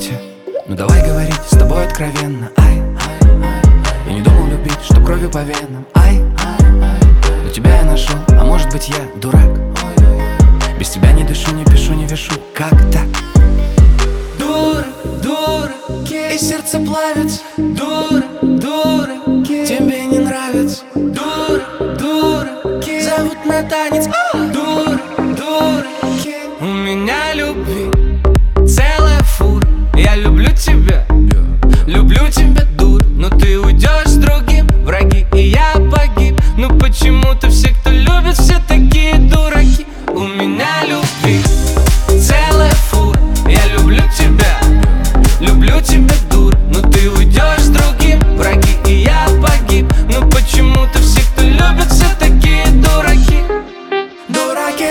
свете. Ну давай говорить с тобой откровенно. Ай, я не думал любить, что кровью по венам. Ай, но тебя я нашел, а может быть я дурак. Без тебя не дышу, не пишу, не вешу. Как так? Дура, дура, и сердце плавится. Дура, дура, тебе не нравится. Дура, дура, зовут на танец. Дура, дура, у меня любви целая фура. Я люблю тебя, дур, но ты уйдешь с другим, враги, и я погиб. Ну почему-то все, кто любит, все такие дураки. У меня любви целая фура. Я люблю тебя, дур, но ты уйдешь с другим, враги, и я погиб. Ну почему-то все, кто любит, все такие дураки. Дураки.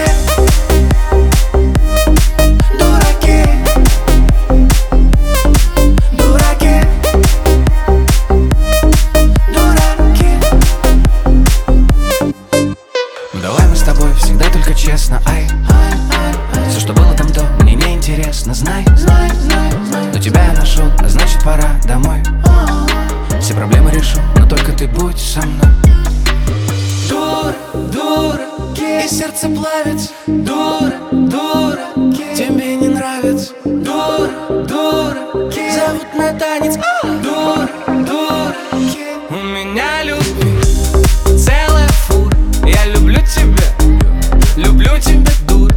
Всегда только честно, ай, все, что было там до, мне не интересно. Знай, но тебя я нашел, а значит пора домой. Все проблемы решу, но только ты будь со мной. Дура, дура, и сердце плавится. Дура, дура, тебе не нравится. Дура, дура, зовут на танец. Дура, дура, у меня любви целая фура. Я люблю тебя, дур,